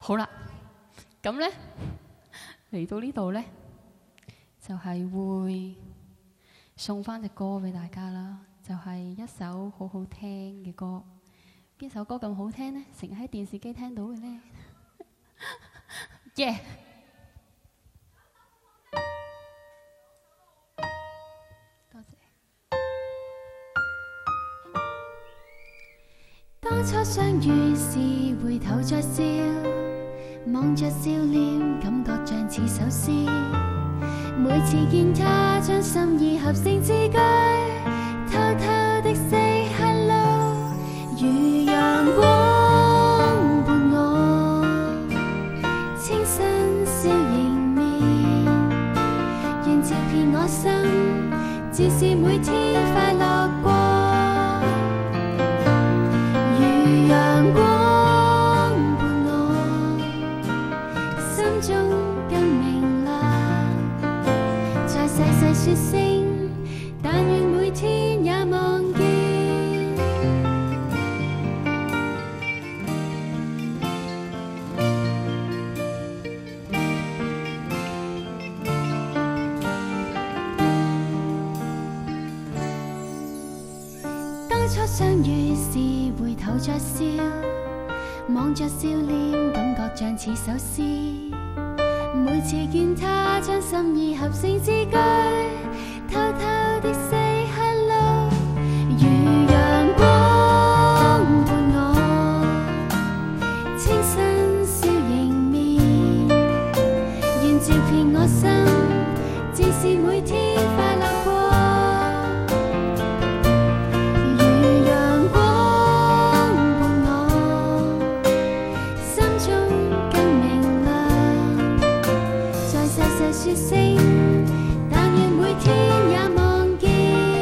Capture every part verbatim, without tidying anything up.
好啦，咁咧嚟到呢度咧，就係會送翻隻歌俾大家啦，就係一首好好聽嘅歌。邊首歌咁好聽呢？成日喺電視機聽到嘅咧，耶！多謝。當初相遇時，回頭再笑，望着笑臉，感覺像似首詩。每次見他，將心意合成字句，偷偷的 say hello， 如陽光伴我，清新笑迎面，願照遍我心，自是每天快樂過。如陽光伴我，心中更明亮。在細細說聲，但願每天也望見。當初相遇時，回頭再笑，望着笑臉，感覺像似首詩。每次見他，將心意合成字句，偷偷的 say hello， 如陽光伴我，清新笑迎面，願照遍我心，自是每天快樂過。如陽光伴我，心中更明亮。在細細說聲，但願每天也望見。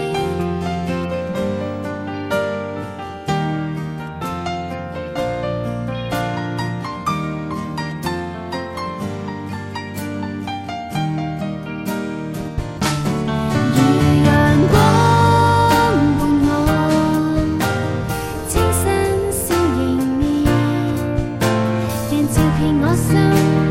如陽光伴我，清新笑迎面，願照遍我心。